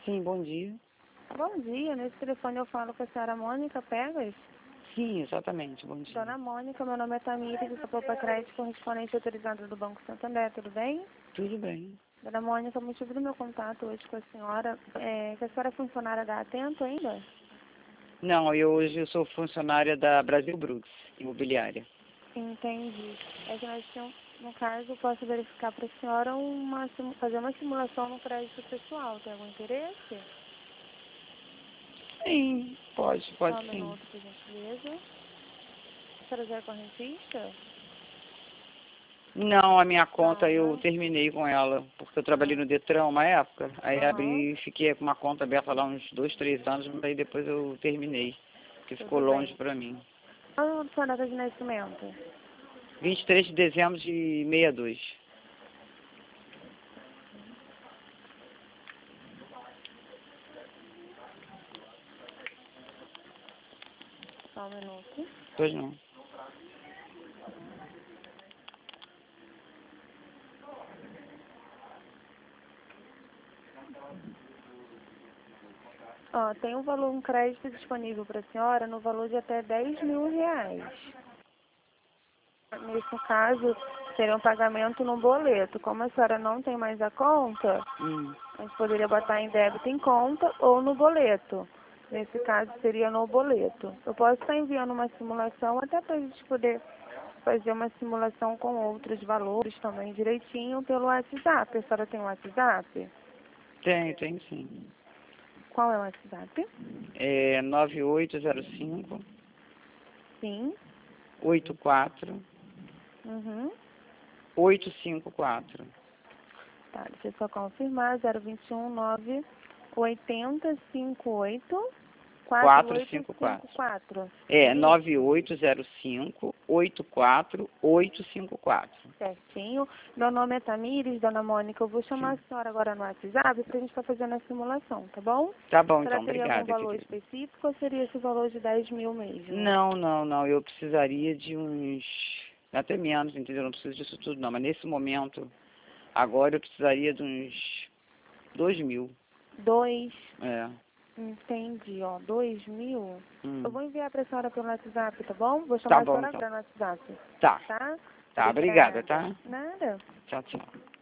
Sim, bom dia. Bom dia, nesse telefone eu falo com a senhora Mônica Pegas. Sim, exatamente, bom dia. Dona Mônica, meu nome é Tamires, eu sou para crédito correspondente autorizado do Banco Santander, tudo bem? Tudo bem. Dona Mônica, o motivo do meu contato hoje com a senhora é que a senhora é funcionária da Atento ainda? Não, hoje eu sou funcionária da Brasil Brooks, imobiliária. Entendi. É que nós tínhamos, no caso, eu posso verificar para a senhora fazer uma simulação no crédito pessoal. Tem algum interesse? Sim, pode Só um sim. minuto, por gentileza. A senhora já é correntista? Não, a minha conta Não, eu né? terminei com ela, porque eu trabalhei no Detran uma época, aí Aham, abri e fiquei com uma conta aberta lá uns 2, 3 anos, mas aí depois eu terminei, porque ficou tudo longe bem. pra mim. Qual a sua data de nascimento? 23 de dezembro de 62. Só um minuto. Pois não. Ó, tem um crédito disponível para a senhora no valor de até R$ 10.000. Nesse caso, seria um pagamento no boleto. Como a senhora não tem mais a conta, Hum. a gente poderia botar em débito em conta ou no boleto. Nesse caso, seria no boleto. Eu posso estar enviando uma simulação até para a gente poder fazer uma simulação com outros valores também direitinho pelo WhatsApp. A senhora tem WhatsApp? Tem sim. Qual é o WhatsApp? É 9805 Sim. 84 Uhum. 854. Tá, deixa eu só confirmar. 021 9 80 58 454. 4854. É, É isso? 9805 84854. Certinho. Meu nome é Tamires, Dona Mônica. Eu vou chamar a Sim. senhora agora no WhatsApp para a gente estar fazendo a simulação, tá bom? Tá bom, A senhora então, teria algum obrigada, valor querida. específico ou seria esse valor de 10.000 mesmo? Não, eu precisaria de uns, até menos, entendeu? Não preciso disso tudo não, mas nesse momento, agora eu precisaria de uns 2.000. 2. É. Entendi, ó. 2.000. Eu Hum. vou enviar para a senhora pelo WhatsApp, tá bom? Vou Tá chamar a bom, senhora então. agora no WhatsApp. Tá, Tá? obrigada, Obrigada. tá? Nada. Tchau, tchau.